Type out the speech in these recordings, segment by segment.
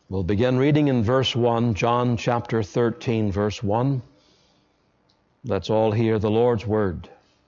We'll begin reading in verse 1, John chapter 13, verse 1. Let's all hear the Lord's word.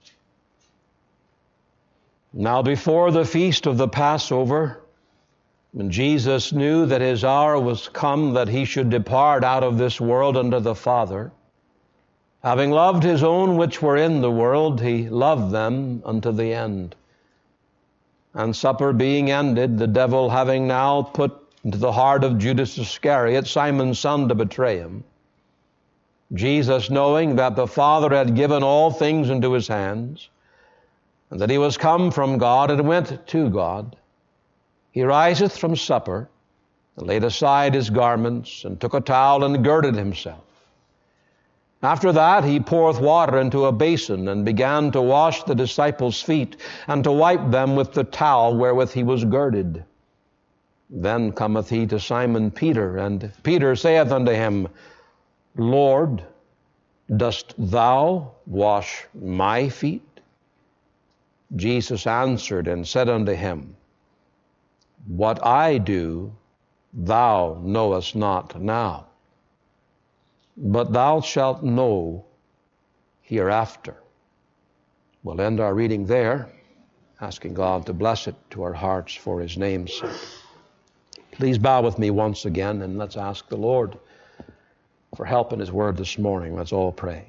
Now before the feast of the Passover, when Jesus knew that his hour was come that he should depart out of this world unto the Father, having loved his own which were in the world, he loved them unto the end. And supper being ended, the devil having now put into the heart of Judas Iscariot, Simon's son, to betray him, Jesus, knowing that the Father had given all things into his hands, and that he was come from God and went to God, he riseth from supper, and laid aside his garments, and took a towel and girded himself. After that he poureth water into a basin, and began to wash the disciples' feet, and to wipe them with the towel wherewith he was girded. Then cometh he to Simon Peter, and Peter saith unto him, Lord, dost thou wash my feet? Jesus answered and said unto him, What I do, thou knowest not now, but thou shalt know hereafter. We'll end our reading there, asking God to bless it to our hearts for his name's sake. Please bow with me once again, and let's ask the Lord for help in his word this morning. Let's all pray.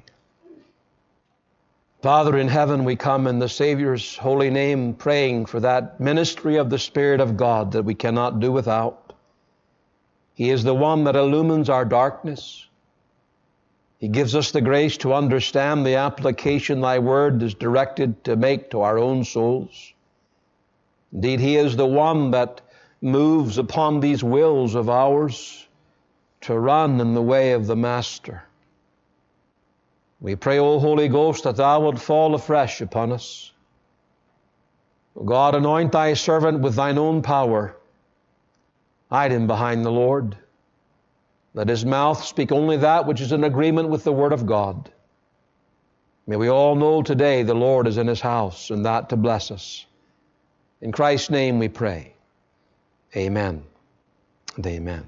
Father in heaven, we come in the Savior's holy name, praying for that ministry of the Spirit of God that we cannot do without. He is the one that illumines our darkness. He gives us the grace to understand the application thy word is directed to make to our own souls. Indeed, he is the one that moves upon these wills of ours to run in the way of the Master. We pray, O Holy Ghost, that thou wilt fall afresh upon us. O God, anoint thy servant with thine own power. Hide him behind the Lord. Let his mouth speak only that which is in agreement with the word of God. May we all know today the Lord is in his house, and that to bless us. In Christ's name we pray. Amen and amen.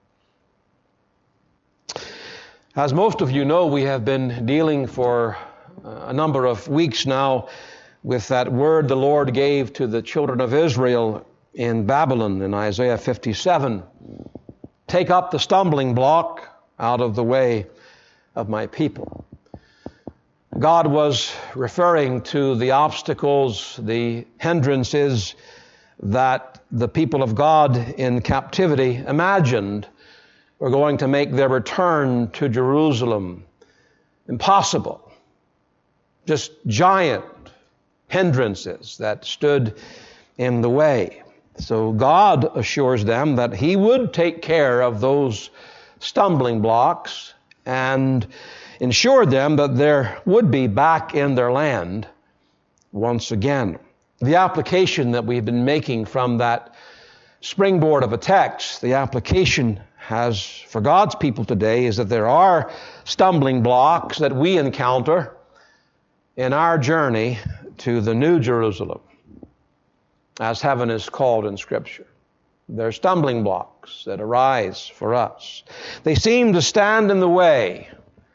As most of you know, we have been dealing for a number of weeks now with that word the Lord gave to the children of Israel in Babylon in Isaiah 57. Take up the stumbling block out of the way of my people. God was referring to the obstacles, the hindrances that the people of God in captivity imagined were going to make their return to Jerusalem impossible. Just giant hindrances that stood in the way. So God assures them that he would take care of those stumbling blocks and ensure them that there would be back in their land once again. The application that we've been making from that springboard of a text, the application has for God's people today is that there are stumbling blocks that we encounter in our journey to the New Jerusalem, as heaven is called in Scripture. There are stumbling blocks that arise for us. They seem to stand in the way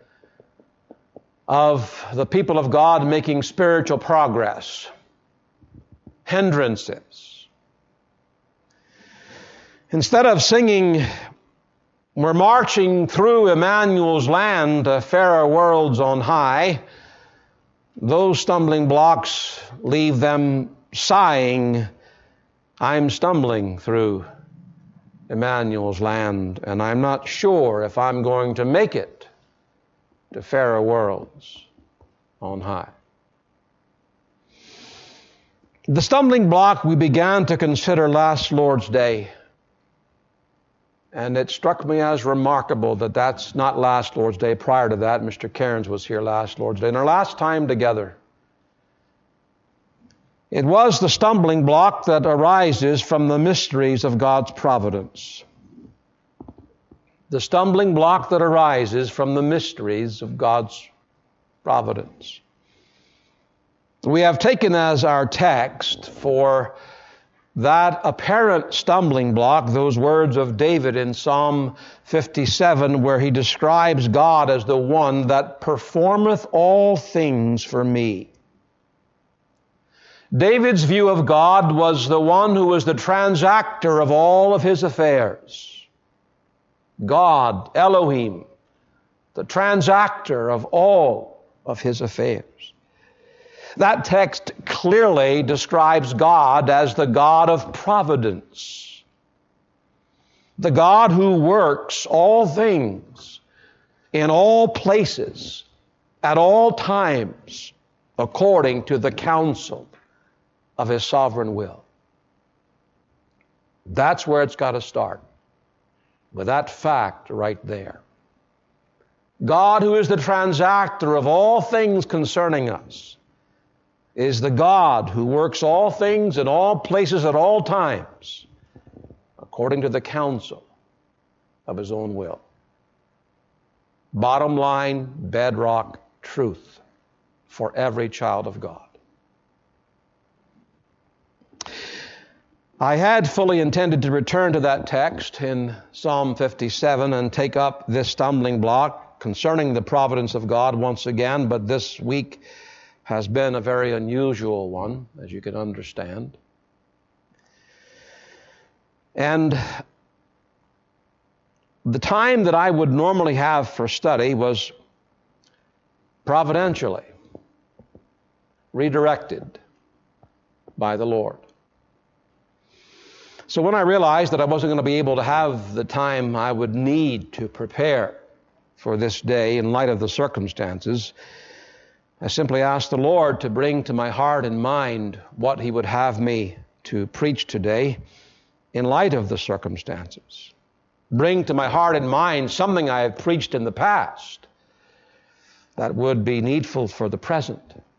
of the people of God making spiritual progress. Hindrances. Instead of singing, we're marching through Emmanuel's land to fairer worlds on high, those stumbling blocks leave them sighing, I'm stumbling through Emmanuel's land, and I'm not sure if I'm going to make it to fairer worlds on high. The stumbling block we began to consider last Lord's Day, and it struck me as remarkable that that's not last Lord's Day. Prior to that, Mr. Cairns was here last Lord's Day, and our last time together. It was the stumbling block that arises from the mysteries of God's providence. The stumbling block that arises from the mysteries of God's providence. We have taken as our text for that apparent stumbling block, those words of David in Psalm 57, where he describes God as the one that performeth all things for me. David's view of God was the one who was the transactor of all of his affairs. God, Elohim, the transactor of all of his affairs. That text clearly describes God as the God of providence, the God who works all things in all places at all times according to the counsel of His sovereign will. That's where it's got to start, with that fact right there. God, who is the transactor of all things concerning us, is the God who works all things in all places at all times according to the counsel of His own will. Bottom line, bedrock truth for every child of God. I had fully intended to return to that text in Psalm 57 and take up this stumbling block concerning the providence of God once again, but this week has been a very unusual one, as you can understand. And the time that I would normally have for study was providentially redirected by the Lord. So when I realized that I wasn't going to be able to have the time I would need to prepare for this day in light of the circumstances, I simply asked the Lord to bring to my heart and mind what He would have me to preach today in light of the circumstances. Bring to my heart and mind something I have preached in the past that would be needful for the present.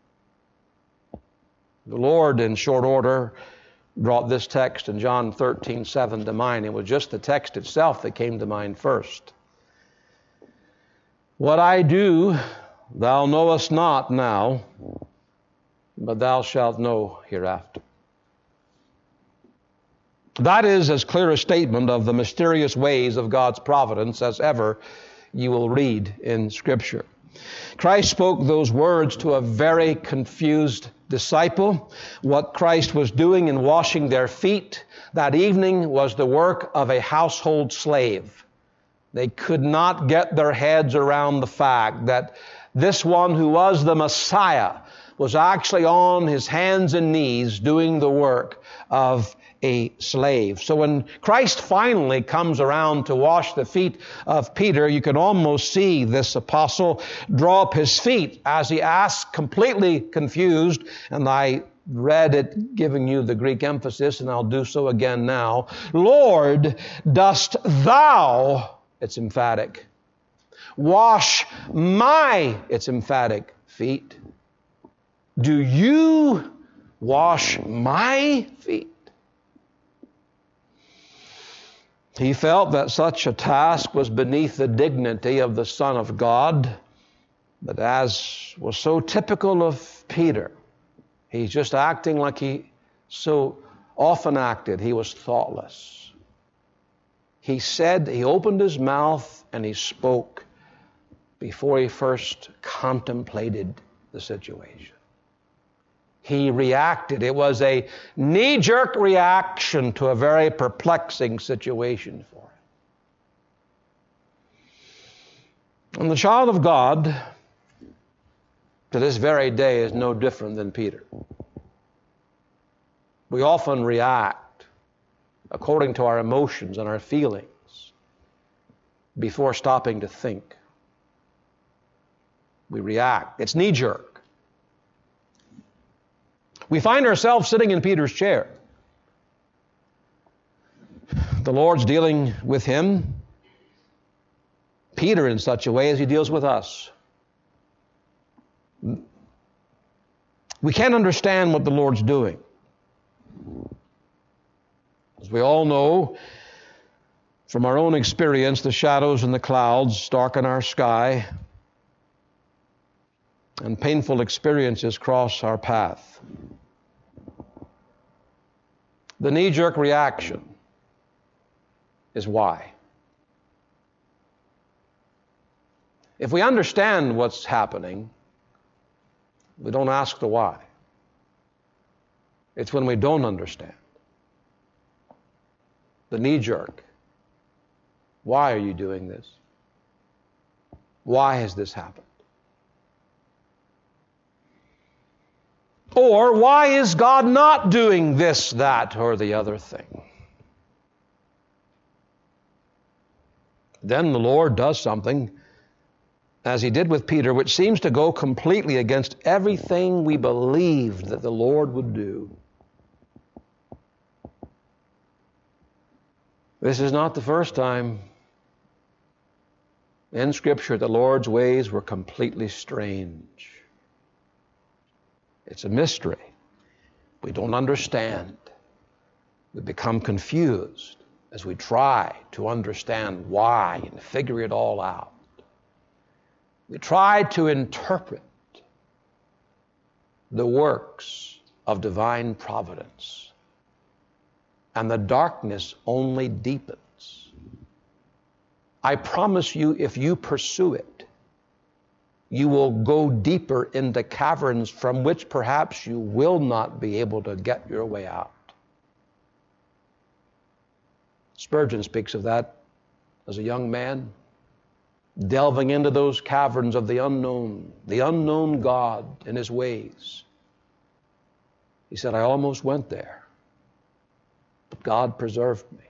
The Lord, in short order, brought this text in John 13:7 to mind. It was just the text itself that came to mind first. What I do, thou knowest not now, but thou shalt know hereafter. That is as clear a statement of the mysterious ways of God's providence as ever you will read in Scripture. Christ spoke those words to a very confused disciple. What Christ was doing in washing their feet that evening was the work of a household slave. They could not get their heads around the fact that this one who was the Messiah was actually on his hands and knees doing the work of a slave. So when Christ finally comes around to wash the feet of Peter, you can almost see this apostle draw up his feet as he asks, completely confused, and I read it giving you the Greek emphasis, and I'll do so again now. Lord, dost thou, it's emphatic, wash my, it's emphatic, feet? Do you wash my feet? He felt that such a task was beneath the dignity of the Son of God, but as was so typical of Peter, he's just acting like he so often acted. He was thoughtless. He said, he opened his mouth and he spoke before he first contemplated the situation. He reacted. It was a knee-jerk reaction to a very perplexing situation for him. And the child of God to this very day is no different than Peter. We often react according to our emotions and our feelings before stopping to think. We react. It's knee-jerk. We find ourselves sitting in Peter's chair. The Lord's dealing with him, Peter, in such a way as He deals with us. We can't understand what the Lord's doing. As we all know, from our own experience, the shadows and the clouds darken our sky, and painful experiences cross our path. The knee-jerk reaction is why. If we understand what's happening, we don't ask the why. It's when we don't understand. The knee-jerk. Why are you doing this? Why has this happened? Or why is God not doing this, that, or the other thing? Then the Lord does something, as He did with Peter, which seems to go completely against everything we believed that the Lord would do. This is not the first time in Scripture the Lord's ways were completely strange. It's a mystery. We don't understand. We become confused as we try to understand why and figure it all out. We try to interpret the works of divine providence, and the darkness only deepens. I promise you, if you pursue it, you will go deeper into caverns from which perhaps you will not be able to get your way out. Spurgeon speaks of that as a young man, delving into those caverns of the unknown God and His ways. He said, I almost went there, but God preserved me.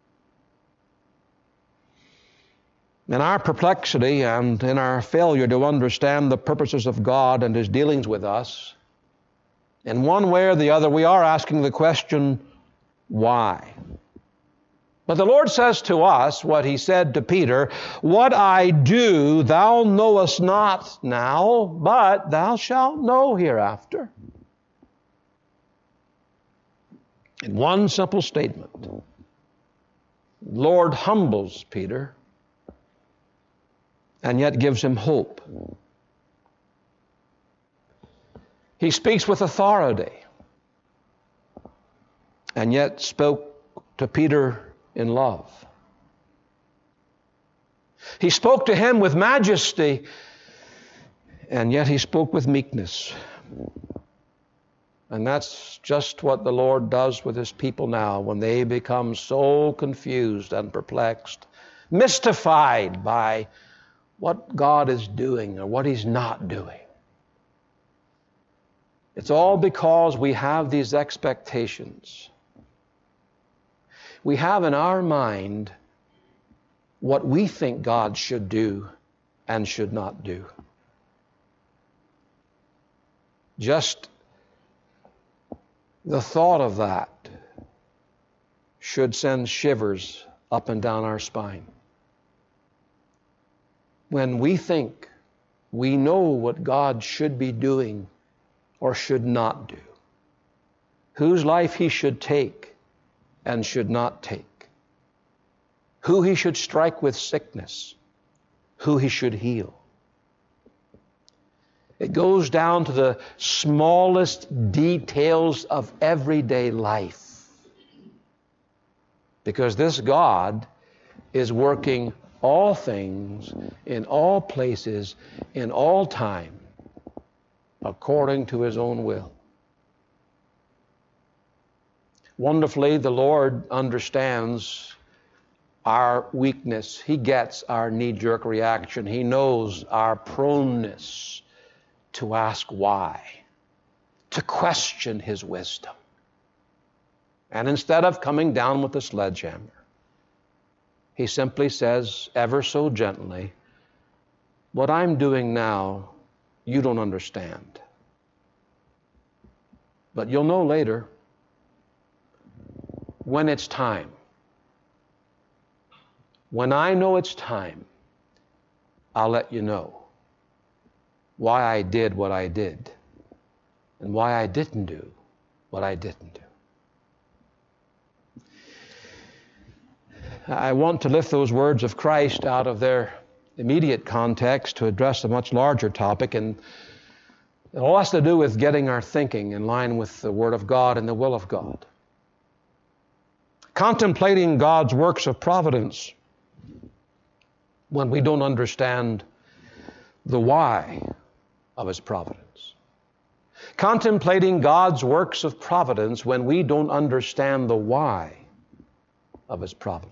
In our perplexity and in our failure to understand the purposes of God and His dealings with us, in one way or the other, we are asking the question, why? But the Lord says to us what He said to Peter, what I do thou knowest not now, but thou shalt know hereafter. In one simple statement, the Lord humbles Peter and yet gives him hope. He speaks with authority and yet spoke to Peter in love. He spoke to him with majesty, and yet He spoke with meekness. And that's just what the Lord does with His people now when they become so confused and perplexed, mystified by what God is doing or what He's not doing. It's all because we have these expectations. We have in our mind what we think God should do and should not do. Just the thought of that should send shivers up and down our spine. When we think we know what God should be doing or should not do, whose life He should take and should not take, who He should strike with sickness, who He should heal. It goes down to the smallest details of everyday life, because this God is working all things in all places in all time according to His own will. Wonderfully, the Lord understands our weakness. He gets our knee-jerk reaction. He knows our proneness to ask why, to question His wisdom. And instead of coming down with a sledgehammer, He simply says, ever so gently, what I'm doing now, you don't understand. But you'll know later, when it's time. When I know it's time, I'll let you know why I did what I did and why I didn't do what I didn't do. I want to lift those words of Christ out of their immediate context to address a much larger topic, and it all has to do with getting our thinking in line with the Word of God and the will of God. Contemplating God's works of providence when we don't understand the why of His providence. Contemplating God's works of providence when we don't understand the why of His providence.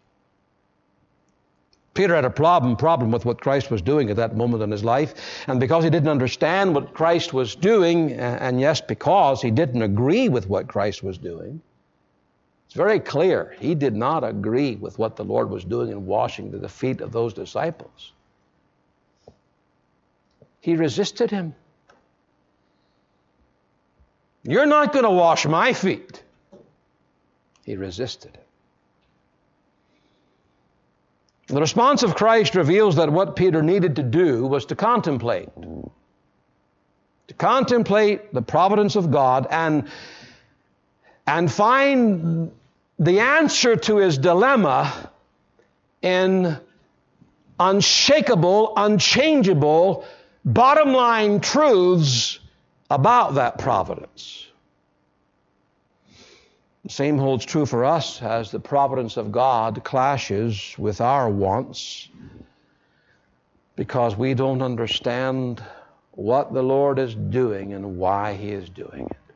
Peter had a problem with what Christ was doing at that moment in his life, and because he didn't understand what Christ was doing, and yes, because he didn't agree with what Christ was doing, it's very clear he did not agree with what the Lord was doing in washing the feet of those disciples. He resisted Him. You're not going to wash my feet. He resisted Him. The response of Christ reveals that what Peter needed to do was to contemplate. To contemplate the providence of God and find the answer to his dilemma in unshakable, unchangeable, bottom line truths about that providence. The same holds true for us as the providence of God clashes with our wants because we don't understand what the Lord is doing and why He is doing it.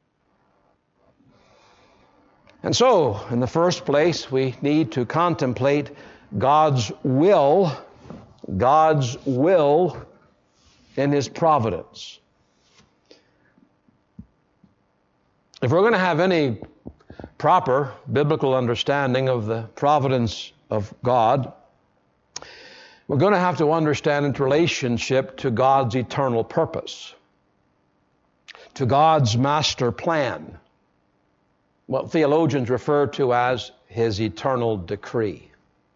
And so, in the first place, we need to contemplate God's will in His providence. If we're going to have any proper biblical understanding of the providence of God, we're going to have to understand its relationship to God's eternal purpose, to God's master plan, what theologians refer to as His eternal decree.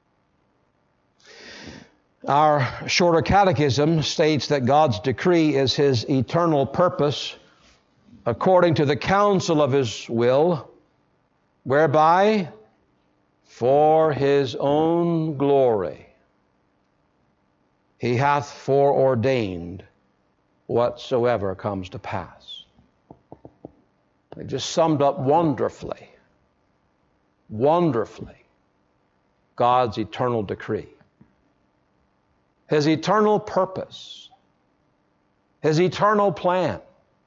Our shorter catechism states that God's decree is His eternal purpose according to the counsel of His will, whereby, for His own glory, He hath foreordained whatsoever comes to pass. It just summed up wonderfully, God's eternal decree. His eternal purpose, His eternal plan,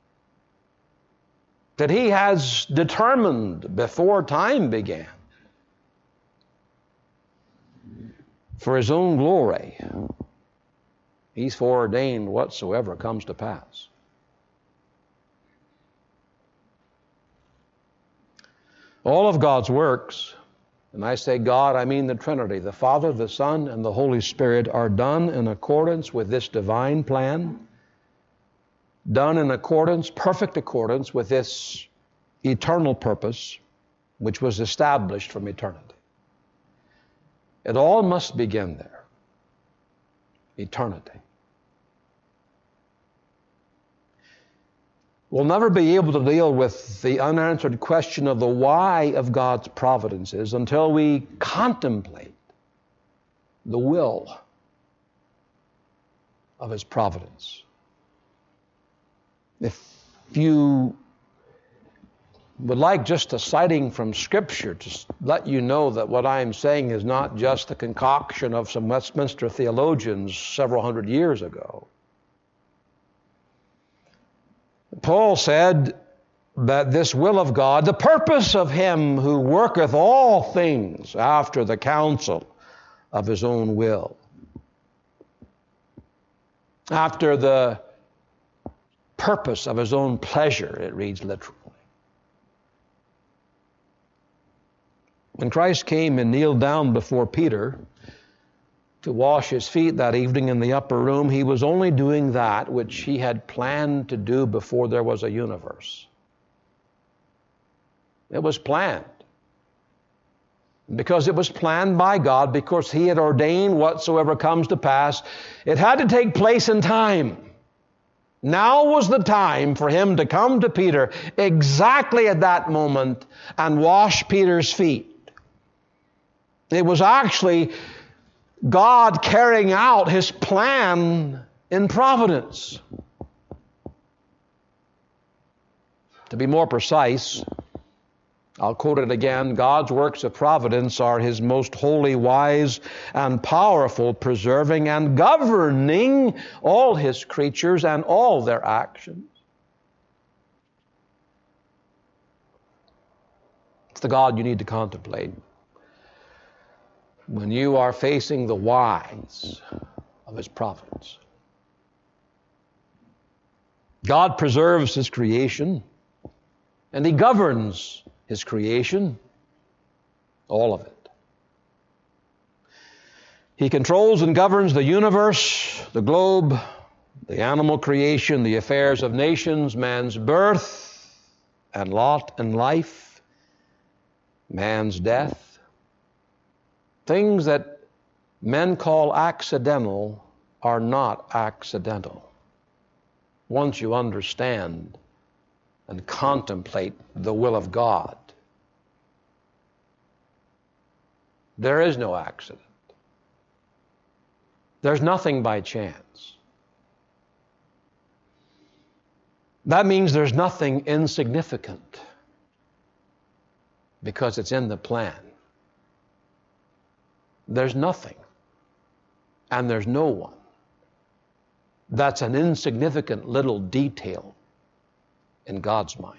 that He has determined before time began for His own glory. He's foreordained whatsoever comes to pass. All of God's works, and I say God, I mean the Trinity, the Father, the Son, and the Holy Spirit, are done in accordance with this divine plan, done in accordance, perfect accordance with this eternal purpose, which was established from eternity. It all must begin there. Eternity. We'll never be able to deal with the unanswered question of the why of God's providences until we contemplate the will of His providence. If you would like just a citing from Scripture to let you know that what I am saying is not just the concoction of some Westminster theologians several hundred years ago. Paul said that this will of God, the purpose of Him who worketh all things after the counsel of His own will, after the purpose of His own pleasure, it reads literally. When Christ came and kneeled down before Peter to wash his feet that evening in the upper room, He was only doing that which He had planned to do before there was a universe. It was planned. Because it was planned by God, because He had ordained whatsoever comes to pass, it had to take place in time. Now was the time for Him to come to Peter exactly at that moment and wash Peter's feet. It was actually God carrying out His plan in providence. To be more precise, I'll quote it again. God's works of providence are His most holy, wise, and powerful, preserving and governing all His creatures and all their actions. It's the God you need to contemplate when you are facing the whys of His providence. God preserves His creation, and He governs His creation, all of it. He controls and governs the universe, the globe, the animal creation, the affairs of nations, man's birth and lot and life, man's death. Things that men call accidental are not accidental once you understand and contemplate the will of God. There is no accident. There's nothing by chance. That means there's nothing insignificant because it's in the plan. There's nothing and there's no one that's an insignificant little detail in God's mind.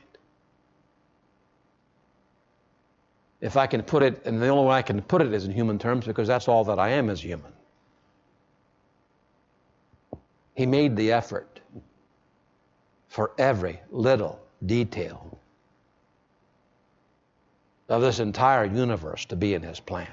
If I can put it, and the only way I can put it is in human terms, because that's all that I am as human. He made the effort for every little detail of this entire universe to be in His plan.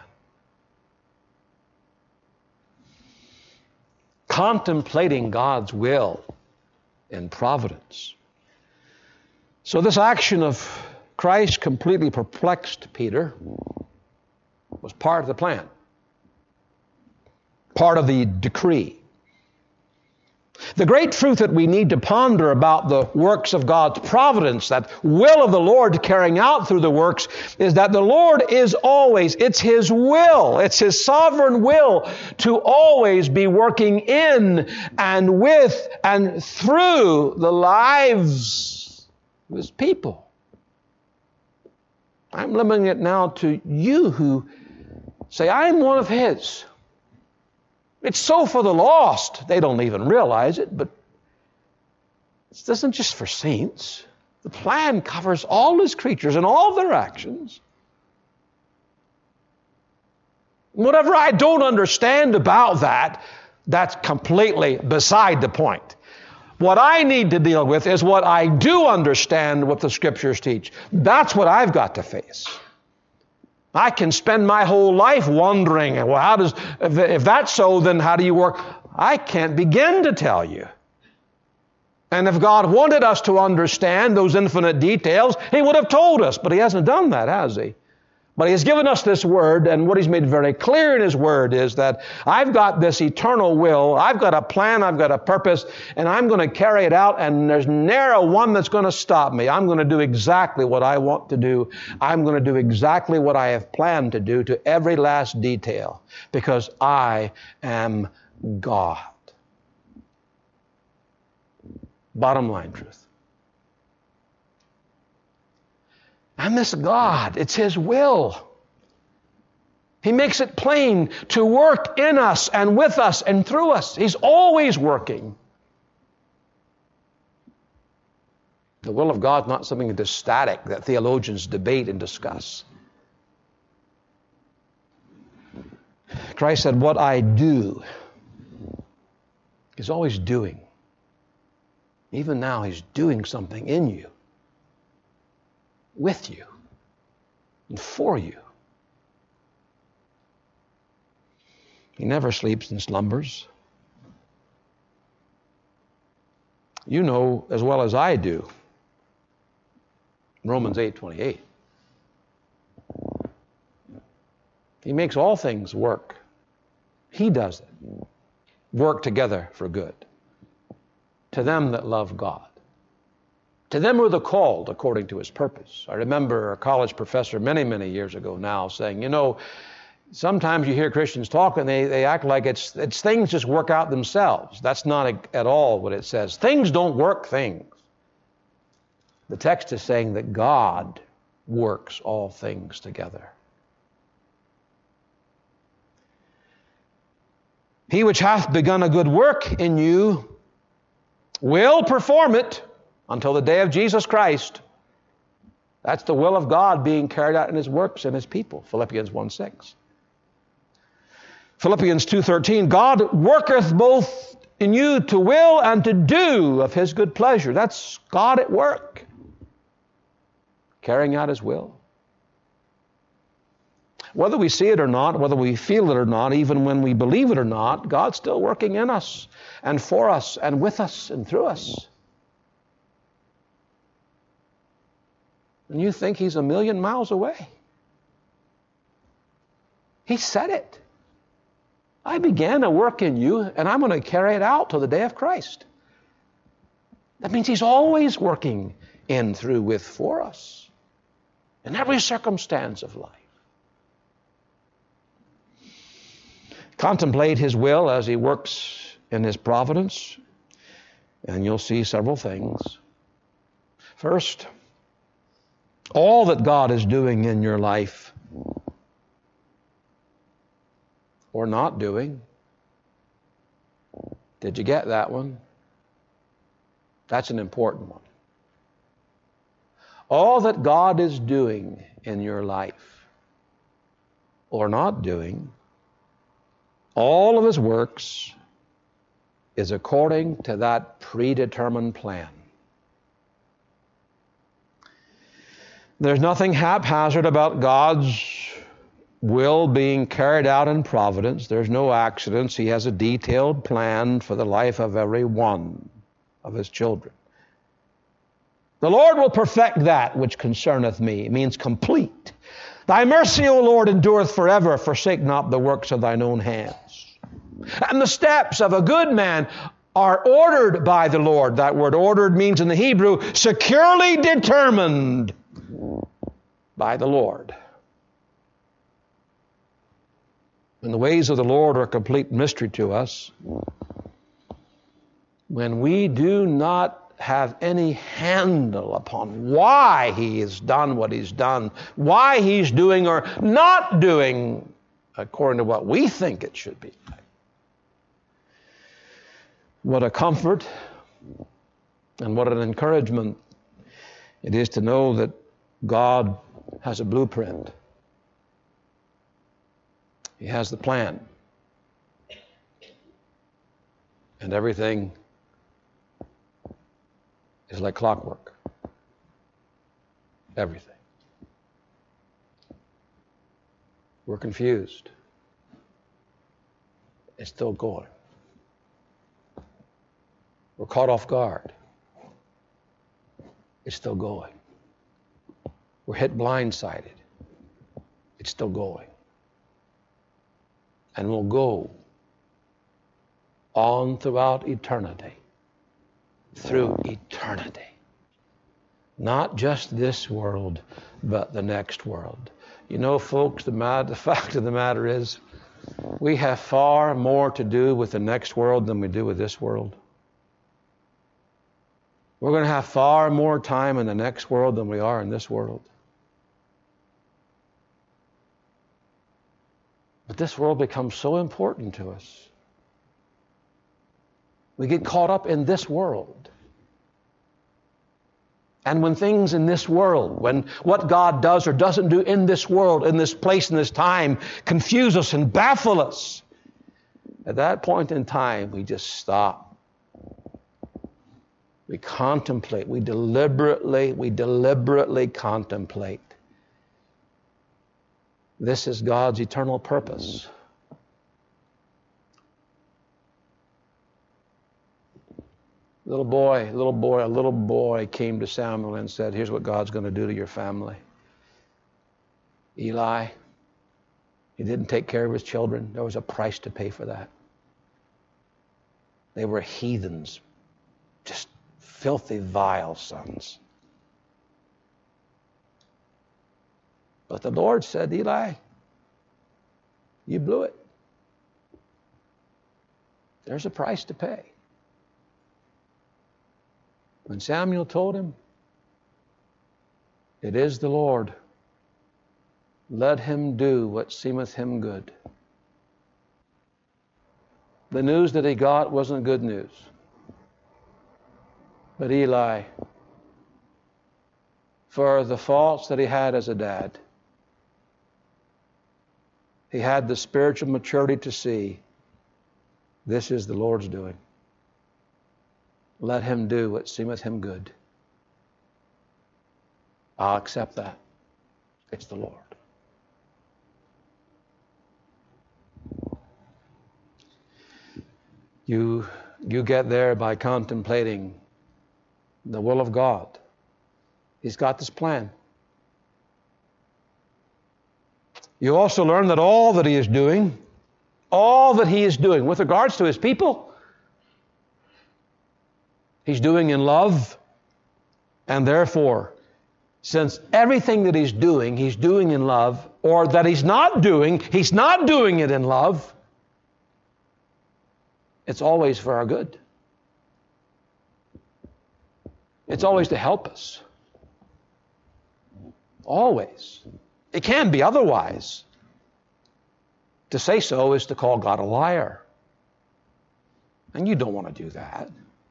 Contemplating God's will in providence. So this action of Christ completely perplexed Peter was part of the plan, part of the decree. The great truth that we need to ponder about the works of God's providence, that will of the Lord carrying out through the works, is that the Lord is always, it's His will, it's His sovereign will to always be working in and with and through the lives of His people. I'm limiting it now to you who say, I'm one of His. It's so for the lost. They don't even realize it, but this isn't just for saints. The plan covers all His creatures and all their actions. Whatever I don't understand about that, that's completely beside the point. What I need to deal with is what I do understand what the Scriptures teach. That's what I've got to face. I can spend my whole life wondering, well, if that's so, then how do you work? I can't begin to tell you. And if God wanted us to understand those infinite details, He would have told us, but He hasn't done that, has He? But He has given us this Word, and what He's made very clear in His Word is that I've got this eternal will, I've got a plan, I've got a purpose, and I'm going to carry it out, and there's ne'er one that's going to stop me. I'm going to do exactly what I want to do. I'm going to do exactly what I have planned to do to every last detail, because I am God. Bottom line truth. I'm this God. It's His will. He makes it plain to work in us and with us and through us. He's always working. The will of God is not something that's static that theologians debate and discuss. Christ said, what I do, He's always doing. Even now, He's doing something in you, with you, and for you. He never sleeps and slumbers. You know as well as I do, Romans 8:28. He makes all things work. He does it. Work together for good. To them that love God. To them who are the called according to His purpose. I remember a college professor many, many years ago now saying, sometimes you hear Christians talk and they act like it's things just work out themselves. That's not at all what it says. Things don't work things. The text is saying that God works all things together. He which hath begun a good work in you will perform it until the day of Jesus Christ. That's the will of God being carried out in His works and His people. Philippians 1:6. Philippians 2:13, God worketh both in you to will and to do of His good pleasure. That's God at work, carrying out His will. Whether we see it or not, whether we feel it or not, even when we believe it or not, God's still working in us and for us and with us and through us. And you think He's a million miles away. He said it. I began a work in you, and I'm going to carry it out till the day of Christ. That means He's always working in, through, with, for us in every circumstance of life. Contemplate His will as He works in His providence, and you'll see several things. First, all that God is doing in your life, or not doing. Did you get that one? That's an important one. All that God is doing in your life, or not doing, all of His works is according to that predetermined plan. There's nothing haphazard about God's will being carried out in providence. There's no accidents. He has a detailed plan for the life of every one of His children. The Lord will perfect that which concerneth me. It means complete. Thy mercy, O Lord, endureth forever. Forsake not the works of thine own hands. And the steps of a good man are ordered by the Lord. That word ordered means in the Hebrew, securely determined by the Lord. And the ways of the Lord are a complete mystery to us. When we do not have any handle upon why He has done what He's done, why He's doing or not doing according to what we think it should be. What a comfort and what an encouragement it is to know that God has a blueprint. He has the plan. And everything is like clockwork. Everything. We're confused. It's still going. We're caught off guard. It's still going. We're hit blindsided. It's still going. And will go on throughout eternity. Through eternity. Not just this world, but the next world. You know, folks, the fact of the matter is, we have far more to do with the next world than we do with this world. We're going to have far more time in the next world than we are in this world. But this world becomes so important to us. We get caught up in this world. And when things in this world, when what God does or doesn't do in this world, in this place, in this time, confuse us and baffle us, at that point in time, we just stop. We contemplate. We deliberately contemplate. This is God's eternal purpose. A little boy came to Samuel and said, here's what God's going to do to your family. Eli, he didn't take care of his children. There was a price to pay for that. They were heathens, just filthy, vile sons. But the Lord said, Eli, you blew it. There's a price to pay. When Samuel told him, It is the Lord. Let him do what seemeth him good. The news that he got wasn't good news. But Eli, for the faults that he had as a dad, he had the spiritual maturity to see, this is the Lord's doing. Let him do what seemeth him good. I'll accept that. It's the Lord. You get there by contemplating the will of God. He's got this plan. You also learn that all that he is doing with regards to his people, he's doing in love. And therefore, since everything that he's doing in love, or that he's not doing it in love, it's always for our good. It's always to help us. Always. It can be otherwise. To say so is to call God a liar. And you don't want to do that.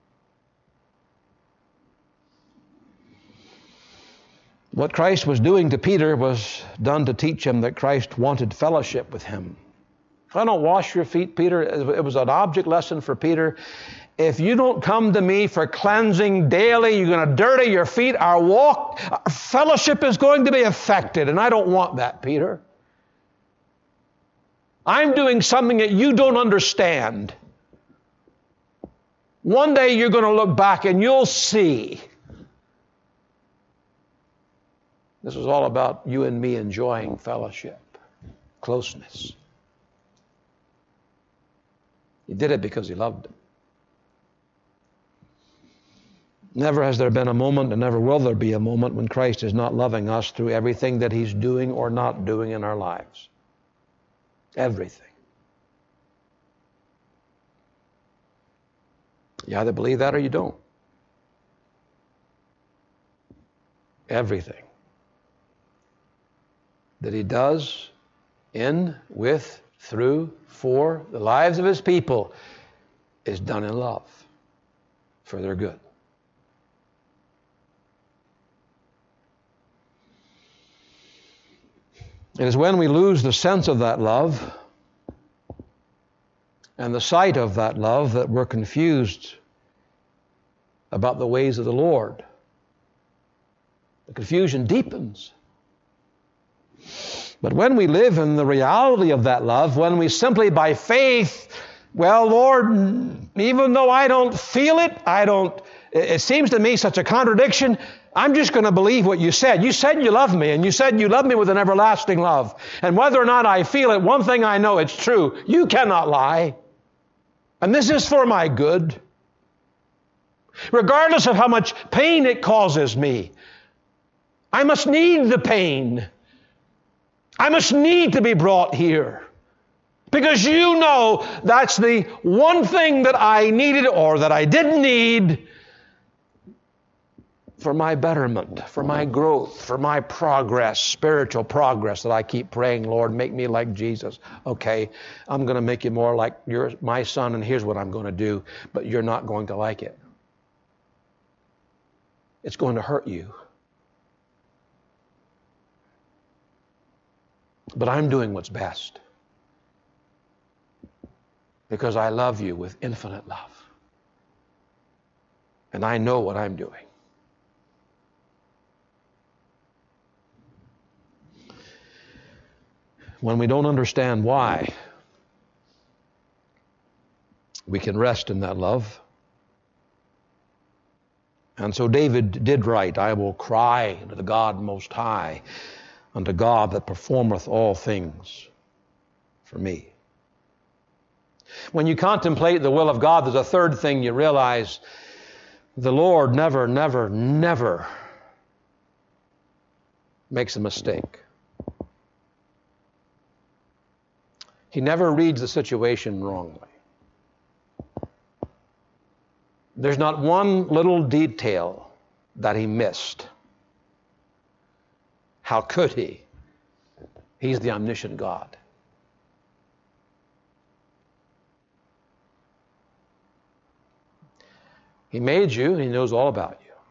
What Christ was doing to Peter was done to teach him that Christ wanted fellowship with him. If I don't wash your feet, Peter, it was an object lesson for Peter. If you don't come to me for cleansing daily, you're going to dirty your feet. Our fellowship is going to be affected, and I don't want that, Peter. I'm doing something that you don't understand. One day you're going to look back and you'll see. This was all about you and me enjoying fellowship, closeness. He did it because he loved him. Never has there been a moment, and never will there be a moment, when Christ is not loving us through everything that he's doing or not doing in our lives. Everything. You either believe that or you don't. Everything that he does in, with, through, for the lives of his people is done in love for their good. It is when we lose the sense of that love and the sight of that love that we're confused about the ways of the Lord. The confusion deepens. But when we live in the reality of that love, when we simply by faith, well, Lord, even though I don't feel it, it seems to me such a contradiction, I'm just going to believe what you said. You said you love me, and you said you love me with an everlasting love. And whether or not I feel it, one thing I know, it's true. You cannot lie. And this is for my good. Regardless of how much pain it causes me, I must need the pain. I must need to be brought here. Because you know that's the one thing that I needed or that I didn't need for my betterment, for my growth, for my progress, spiritual progress that I keep praying, Lord, make me like Jesus. Okay, I'm going to make you more like my son, and here's what I'm going to do, but you're not going to like it. It's going to hurt you. But I'm doing what's best because I love you with infinite love. And I know what I'm doing. When we don't understand why, we can rest in that love. And so David did write, I will cry unto the God Most High, unto God that performeth all things for me. When you contemplate the will of God, there's a third thing you realize. The Lord never, never, never makes a mistake. He never reads the situation wrongly. There's not one little detail that he missed. How could he? He's the omniscient God. He made you, and He knows all about you.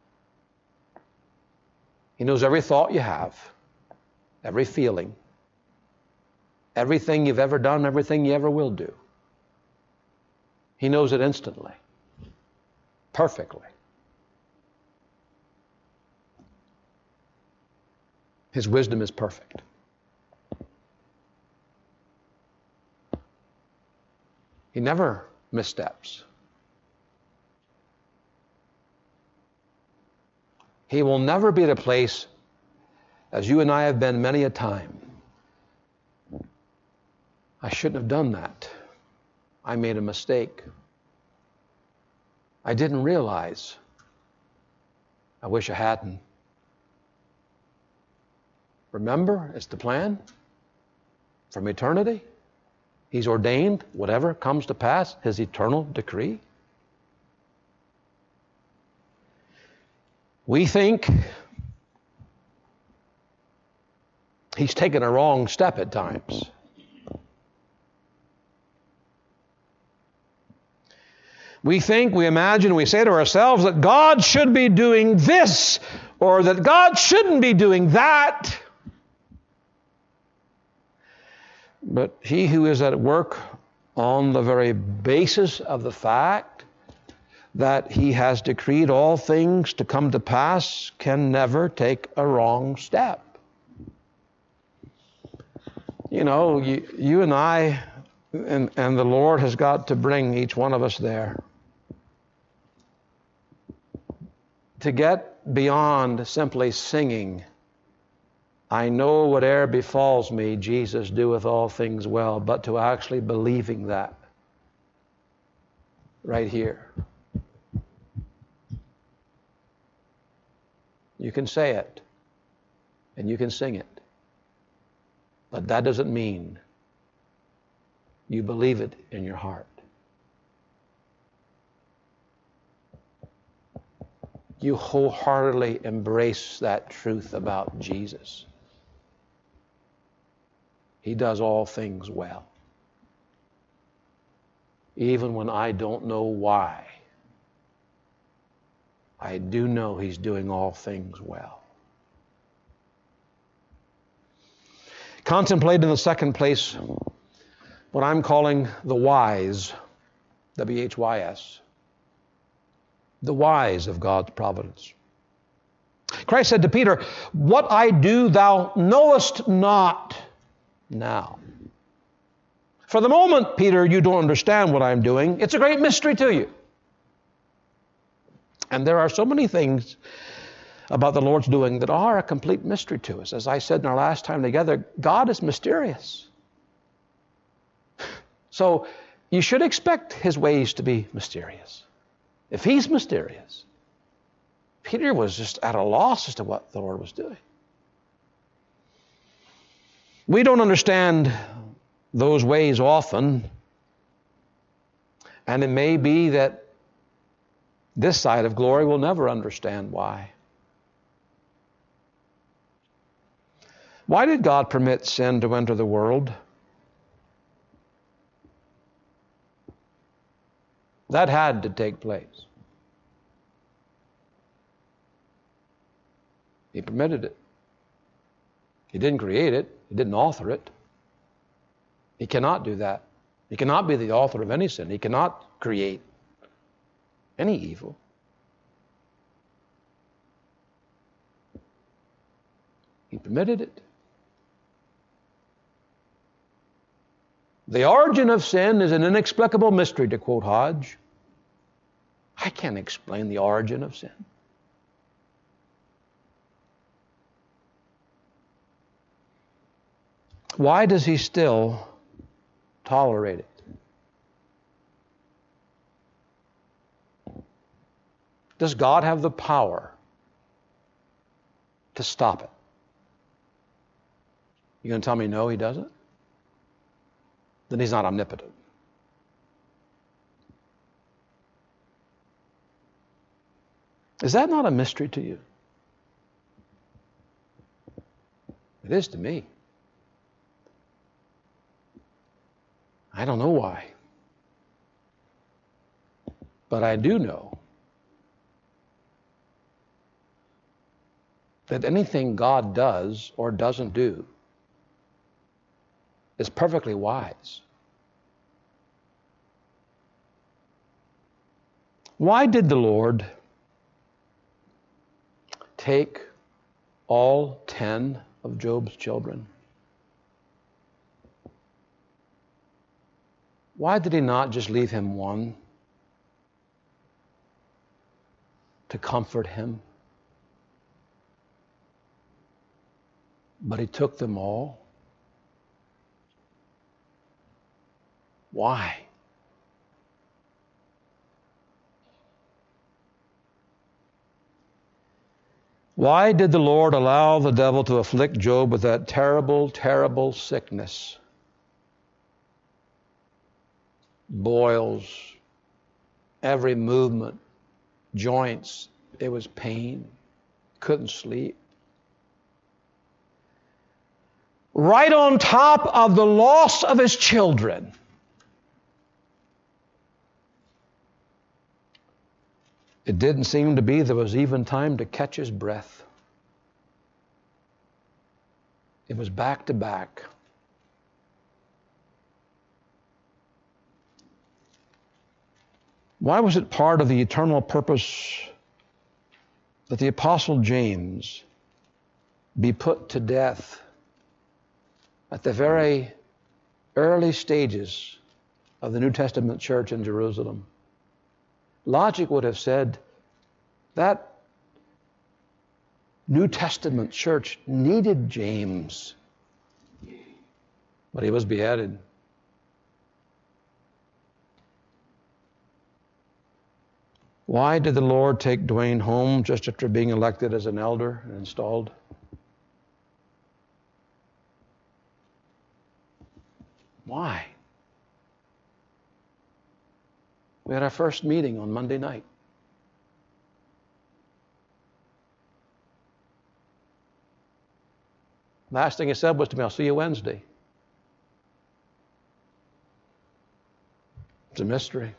He knows every thought you have, every feeling, everything you've ever done, everything you ever will do. He knows it instantly, perfectly. His wisdom is perfect. He never missteps. He will never be at a place, as you and I have been many a time, I shouldn't have done that. I made a mistake. I didn't realize. I wish I hadn't. Remember, it's the plan from eternity. He's ordained whatever comes to pass, His eternal decree. We think He's taken a wrong step at times. We think, we imagine, we say to ourselves that God should be doing this, or that God shouldn't be doing that. But He who is at work on the very basis of the fact that He has decreed all things to come to pass can never take a wrong step. You know, you and I, and the Lord has got to bring each one of us there. To get beyond simply singing, I know whate'er befalls me, Jesus doeth all things well, but to actually believing that right here. You can say it, and you can sing it, but that doesn't mean you believe it in your heart. You wholeheartedly embrace that truth about Jesus. He does all things well. Even when I don't know why, I do know He's doing all things well. Contemplate in the second place what I'm calling the whys, W-H-Y-S. The whys of God's providence. Christ said to Peter, what I do thou knowest not now. For the moment, Peter, you don't understand what I'm doing. It's a great mystery to you. And there are so many things about the Lord's doing that are a complete mystery to us. As I said in our last time together, God is mysterious. So you should expect His ways to be mysterious. If He's mysterious, Peter was just at a loss as to what the Lord was doing. We don't understand those ways often, and it may be that this side of glory will never understand why. Why did God permit sin to enter the world? That had to take place. He permitted it. He didn't create it. He didn't author it. He cannot do that. He cannot be the author of any sin. He cannot create any evil. He permitted it. The origin of sin is an inexplicable mystery, to quote Hodge. I can't explain the origin of sin. Why does He still tolerate it? Does God have the power to stop it? You going to tell me no, He doesn't? Then He's not omnipotent. Is that not a mystery to you? It is to me. I don't know why. But I do know that anything God does or doesn't do is perfectly wise. Why did the Lord take all 10 of Job's children? Why did he not just leave him one to comfort him? But he took them all. Why? Why did the Lord allow the devil to afflict Job with that terrible, terrible sickness? Boils, every movement, joints, it was pain, couldn't sleep. Right on top of the loss of his children. It didn't seem to be there was even time to catch his breath. It was back to back. Why was it part of the eternal purpose that the Apostle James be put to death at the very early stages of the New Testament church in Jerusalem? Logic would have said that New Testament church needed James, but he was beheaded. Why did the Lord take Dwayne home just after being elected as an elder and installed? Why? We had our first meeting on Monday night. Last thing he said was to me, "I'll see you Wednesday." It's a mystery.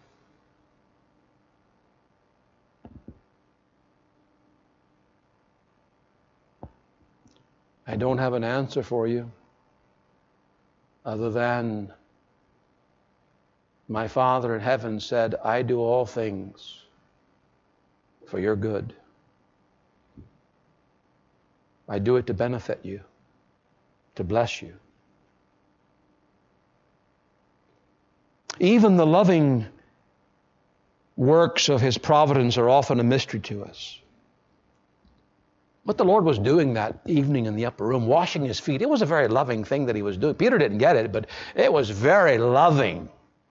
I don't have an answer for you other than my Father in heaven said, "I do all things for your good. I do it to benefit you, to bless you." Even the loving works of His providence are often a mystery to us. What the Lord was doing that evening in the upper room, washing his feet, it was a very loving thing that he was doing. Peter didn't get it, but it was very loving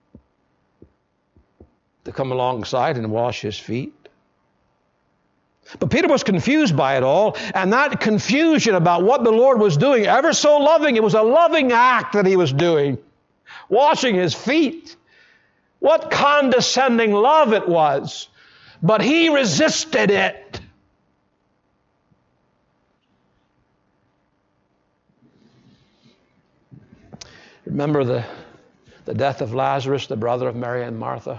to come alongside and wash his feet. But Peter was confused by it all, and that confusion about what the Lord was doing, ever so loving, it was a loving act that he was doing, washing his feet. What condescending love it was. But he resisted it. Remember the death of Lazarus, the brother of Mary and Martha?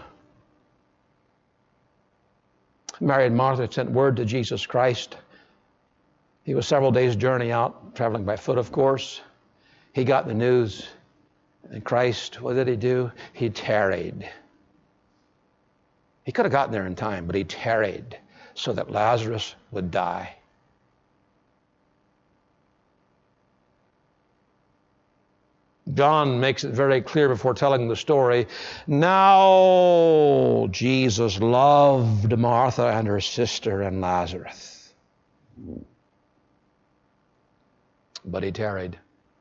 Mary and Martha sent word to Jesus Christ. He was several days' journey out, traveling by foot, of course. He got the news. And Christ, what did he do? He tarried. He could have gotten there in time, but he tarried so that Lazarus would die. John makes it very clear before telling the story. Now Jesus loved Martha and her sister and Lazarus. But he tarried.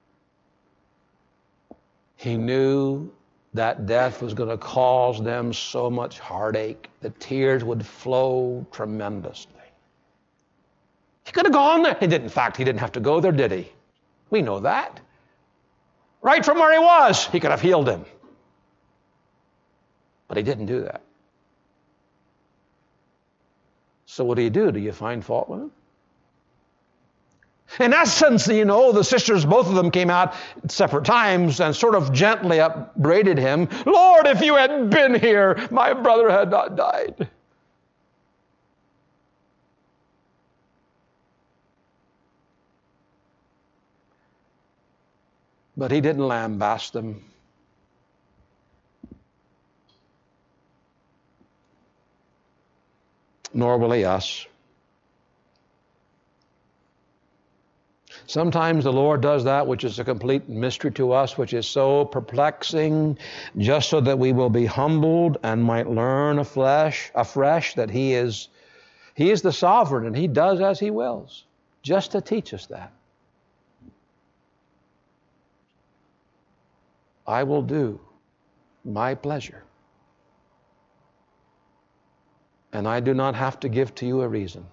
He knew that death was going to cause them so much heartache. The tears would flow tremendously. He could have gone there. He didn't. In fact, he didn't have to go there, did he? We know that. Right from where he was, he could have healed him. But he didn't do that. So what do? Do you find fault with him? In essence, the sisters, both of them came out at separate times and sort of gently upbraided him. Lord, if you had been here, my brother had not died. But he didn't lambaste them. Nor will he us. Sometimes the Lord does that which is a complete mystery to us, which is so perplexing, just so that we will be humbled and might learn afresh that He is the sovereign and He does as He wills, just to teach us that. I will do my pleasure. And I do not have to give to you a reason.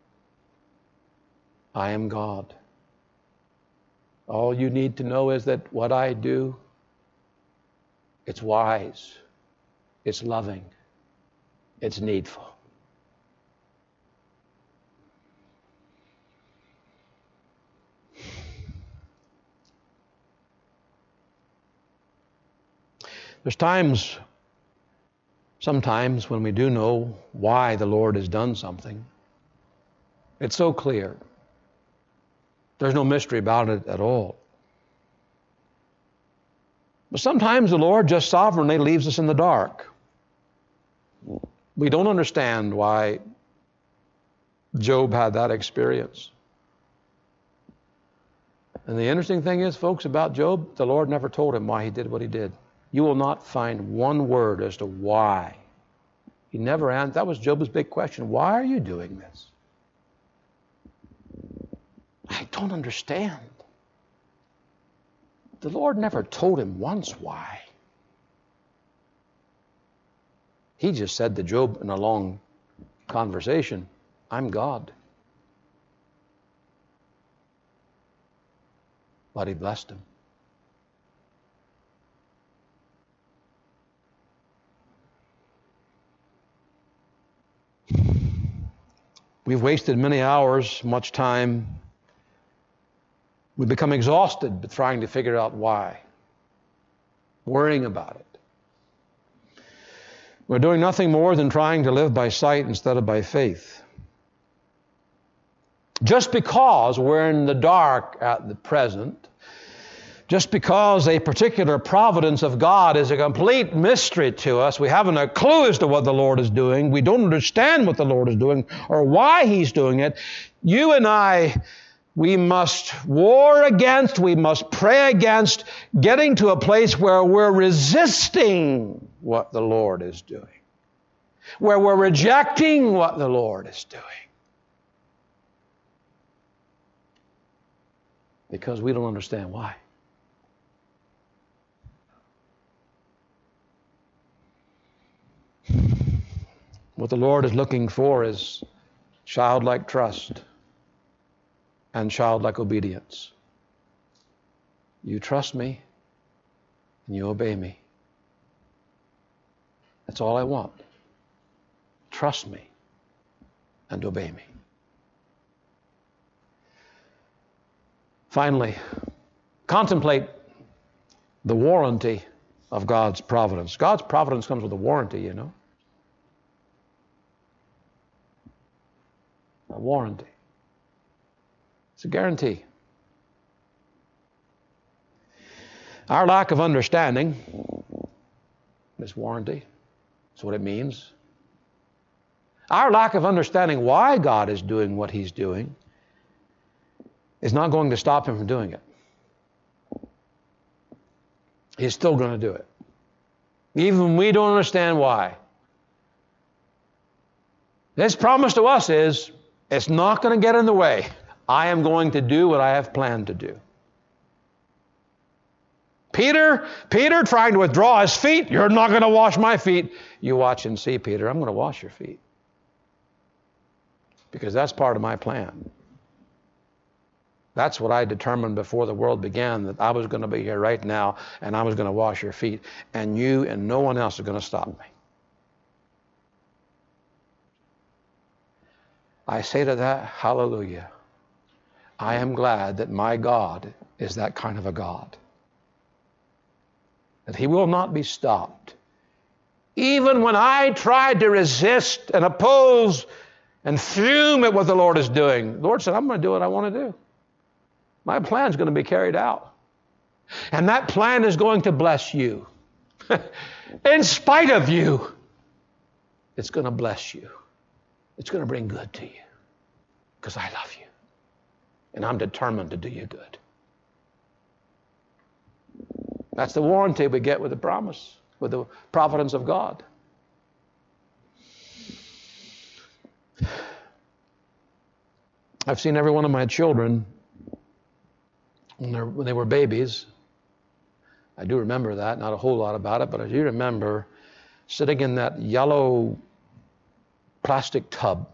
I am God. All you need to know is that what I do, it's wise, it's loving, it's needful. There's sometimes when we do know why the Lord has done something. It's so clear. There's no mystery about it at all. But sometimes the Lord just sovereignly leaves us in the dark. We don't understand why Job had that experience. And the interesting thing is, folks, about Job, the Lord never told him why he did what he did. You will not find one word as to why. He never answered. That was Job's big question. Why are you doing this? I don't understand. The Lord never told him once why. He just said to Job in a long conversation, I'm God. But he blessed him. We've wasted many hours, much time. We become exhausted trying to figure out why, worrying about it. We're doing nothing more than trying to live by sight instead of by faith. Just because we're in the dark at the present, just because a particular providence of God is a complete mystery to us, we haven't a clue as to what the Lord is doing, we don't understand what the Lord is doing or why He's doing it, you and I, we must war against, we must pray against getting to a place where we're resisting what the Lord is doing, where we're rejecting what the Lord is doing. Because we don't understand why. What the Lord is looking for is childlike trust and childlike obedience. You trust me and you obey me. That's all I want. Trust me and obey me. Finally, contemplate the warranty of God's providence. God's providence comes with a warranty, you know. A warranty. It's a guarantee. Our lack of understanding, this warranty, that's what it means. Our lack of understanding why God is doing what He's doing is not going to stop Him from doing it. He's still going to do it. Even when we don't understand why. His promise to us is, it's not going to get in the way. I am going to do what I have planned to do. Peter trying to withdraw his feet. You're not going to wash my feet. You watch and see, Peter. I'm going to wash your feet. Because that's part of my plan. That's what I determined before the world began, that I was going to be here right now and I was going to wash your feet. And you and no one else is going to stop me. I say to that, hallelujah. I am glad that my God is that kind of a God. That He will not be stopped. Even when I tried to resist and oppose and fume at what the Lord is doing, the Lord said, I'm going to do what I want to do. My plan is going to be carried out. And that plan is going to bless you. In spite of you, it's going to bless you. It's going to bring good to you. Because I love you. And I'm determined to do you good. That's the warranty we get with the promise, with the providence of God. I've seen every one of my children when they were babies. I do remember that, not a whole lot about it, but I do remember sitting in that yellow plastic tub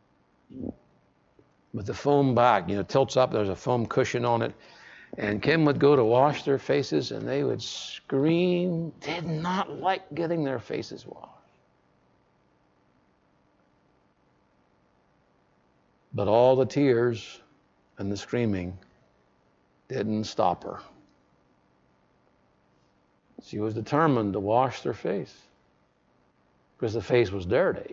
with the foam back, tilts up, there's a foam cushion on it. And Kim would go to wash their faces and they would scream, did not like getting their faces washed. But all the tears and the screaming didn't stop her. She was determined to wash their face because the face was dirty.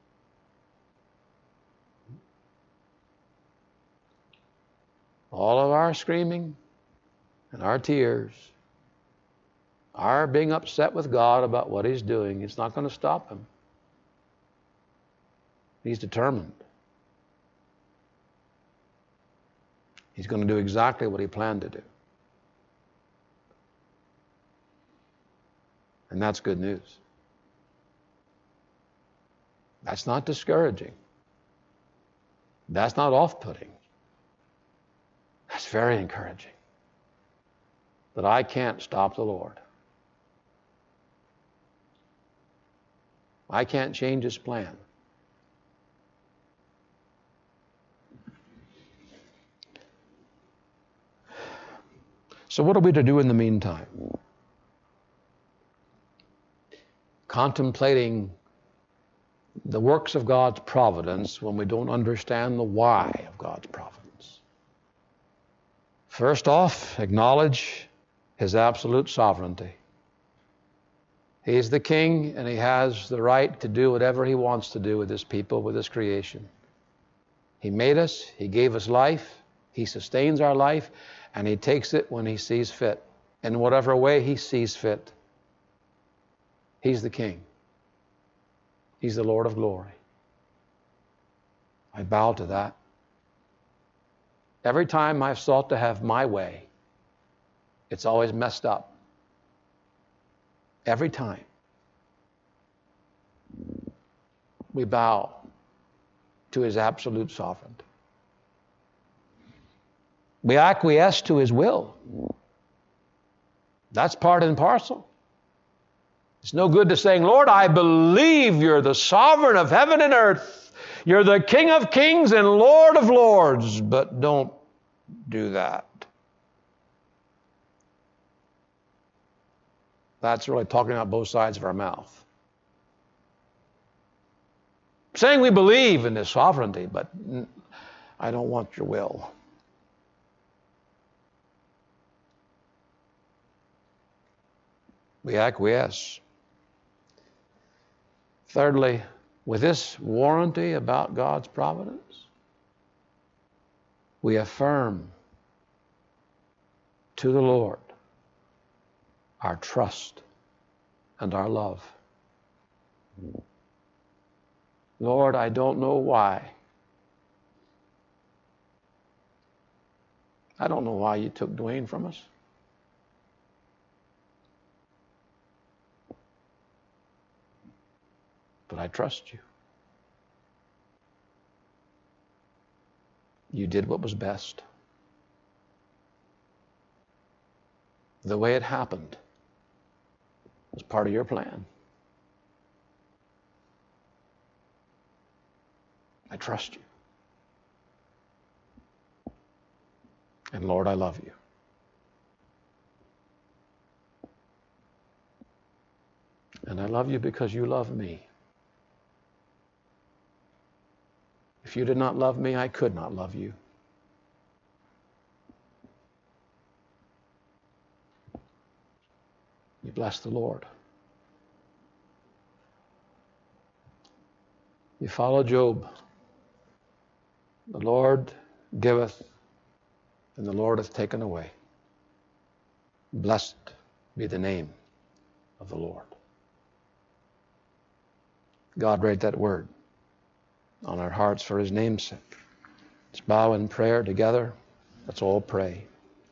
All of our screaming and our tears, our being upset with God about what He's doing, it's not going to stop Him. He's determined. He's going to do exactly what He planned to do. And that's good news. That's not discouraging. That's not off-putting. That's very encouraging. That I can't stop the Lord. I can't change His plan. So what are we to do in the meantime? Contemplating the works of God's providence when we don't understand the why of God's providence. First off, acknowledge His absolute sovereignty. He's the king and He has the right to do whatever He wants to do with His people, with His creation. He made us, He gave us life, He sustains our life, and He takes it when He sees fit, in whatever way He sees fit. He's the King. He's the Lord of glory. I bow to that. Every time I've sought to have my way, it's always messed up. Every time. We bow to His absolute sovereignty. We acquiesce to His will. That's part and parcel. It's no good to saying, Lord, I believe You're the sovereign of heaven and earth. You're the King of kings and Lord of lords, but don't do that. That's really talking out both sides of our mouth. Saying we believe in His sovereignty, but I don't want Your will. We acquiesce. Thirdly, with this warranty about God's providence, we affirm to the Lord our trust and our love. Lord, I don't know why. I don't know why You took Dwayne from us. But I trust You. You did what was best. The way it happened was part of Your plan. I trust You. And Lord, I love You. And I love You because You love me. If You did not love me, I could not love You. We bless the Lord. We follow Job. The Lord giveth, and the Lord hath taken away. Blessed be the name of the Lord. God, write that word on our hearts for His name's sake. Let's bow in prayer together. Let's all pray.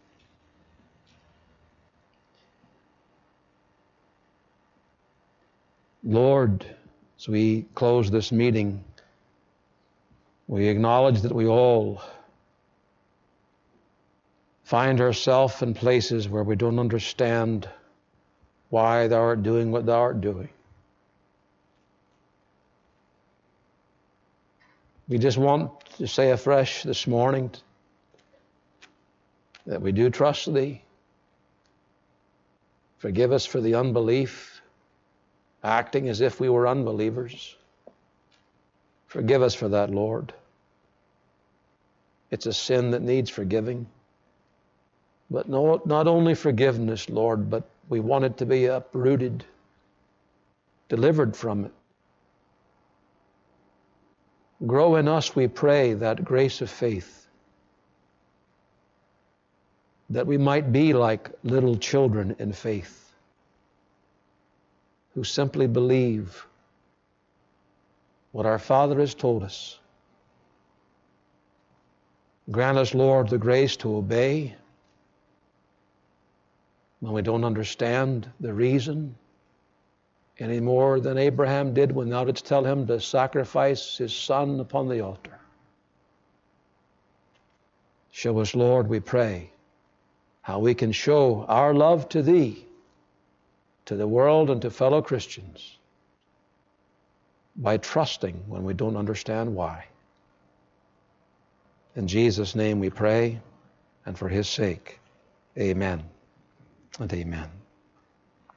Lord, as we close this meeting, we acknowledge that we all find ourselves in places where we don't understand why Thou art doing what Thou art doing. We just want to say afresh this morning that we do trust Thee. Forgive us for the unbelief, acting as if we were unbelievers. Forgive us for that, Lord. It's a sin that needs forgiving. But no, not only forgiveness, Lord, but we want it to be uprooted, delivered from it. Grow in us, we pray, that grace of faith, that we might be like little children in faith, who simply believe what our Father has told us. Grant us, Lord, the grace to obey when we don't understand the reason any more than Abraham did when Thou didst tell him to sacrifice his son upon the altar. Show us, Lord, we pray, how we can show our love to Thee, to the world and to fellow Christians, by trusting when we don't understand why. In Jesus' name we pray, and for His sake, amen and amen.